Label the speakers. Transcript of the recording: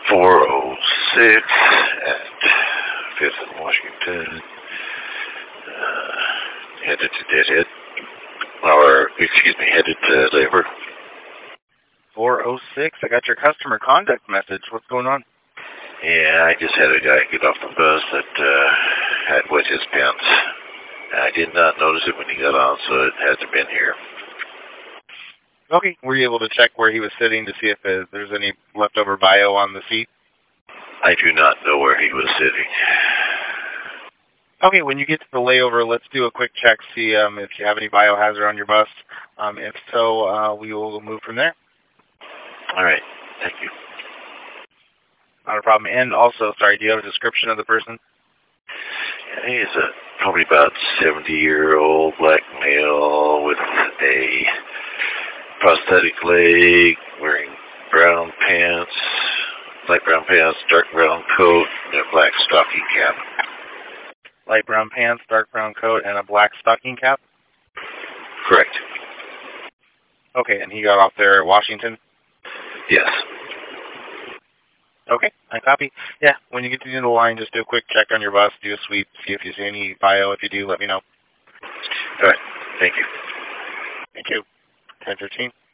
Speaker 1: 406 at 5th and Washington. Headed to Deadhead. Or, excuse me, headed to Labor.
Speaker 2: 406, I got your customer conduct message. What's going on?
Speaker 1: Yeah, I just had a guy get off the bus that had wet his pants. I did not notice it when he got on, so it hasn't been here.
Speaker 2: Okay, were you able to check where he was sitting to see if there's any leftover bio on the seat?
Speaker 1: I do not know where he was sitting.
Speaker 2: Okay, when you get to the layover, let's do a quick check, see if you have any biohazard on your bus. If so, we will move from there.
Speaker 1: All right, thank you.
Speaker 2: Not a problem. And also, sorry, do you have a description of the person?
Speaker 1: Yeah, he is probably about 70-year-old black male with a prosthetic leg, wearing brown pants, light brown pants, dark brown coat, and a black stocking cap.
Speaker 2: Light brown pants, dark brown coat, and a black stocking cap?
Speaker 1: Correct.
Speaker 2: Okay, and he got off there at Washington?
Speaker 1: Yes.
Speaker 2: Okay, I copy. Yeah, when you get to the end of the line, just do a quick check on your bus, do a sweep, see if you see any bio. If you do, let me know.
Speaker 1: All right, thank you.
Speaker 2: Thank you. 10:15.